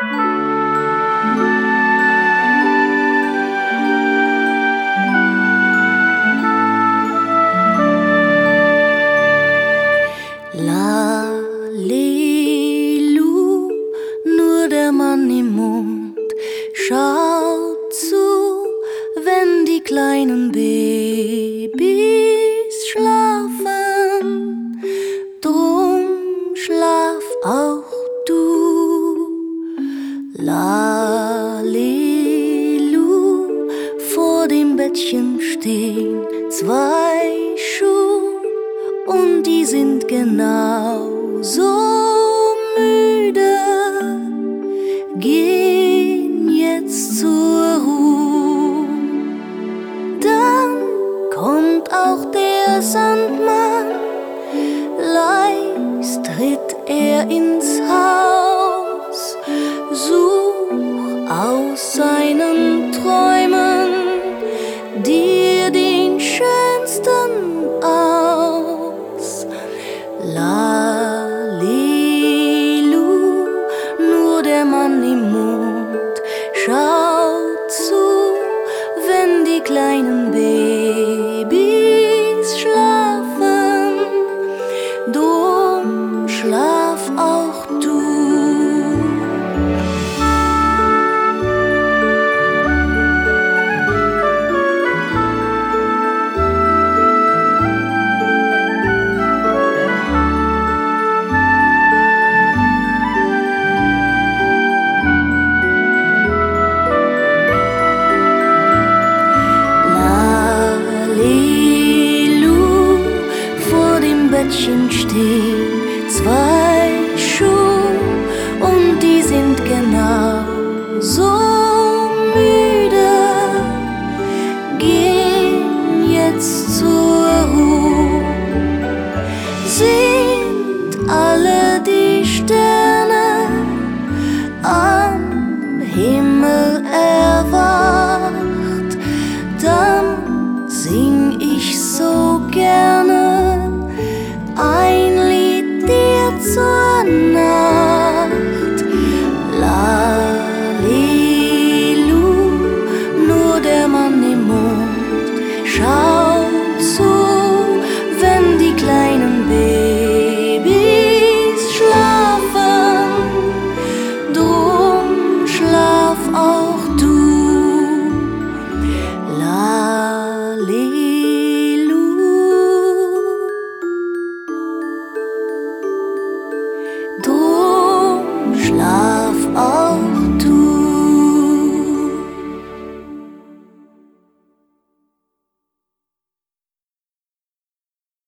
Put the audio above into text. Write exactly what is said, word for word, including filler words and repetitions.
Lalelu, nur der Mann im Mond schaut zu, wenn die kleinen Babys schlafen. Drum schlaf auch du. Lalelu, vor dem Bettchen stehen zwei Schuhe und die sind genauso müde, gehen jetzt zur Ruhe. Dann kommt auch der Sandmann, leis tritt er ins Haus, such aus seinen Träumen dir den schönsten aus. Lalelu, nur der Mann im Mond schaut zu, wenn die kleinen Babys schlafen. Drum schlaf auch du. Bettchen stehen zwei Schuhe und die sind genauso müde, gehen jetzt zur Ruhe. Sind alle die Sterne am Himmel erwacht, dann sing ich so gerne ein Lied dir zur Nacht. Lalelu, nur der Mann im Mond schaut zu, wenn die kleinen Babys schlafen. Drum schlaf auch du. Lalelu. Drum schlaf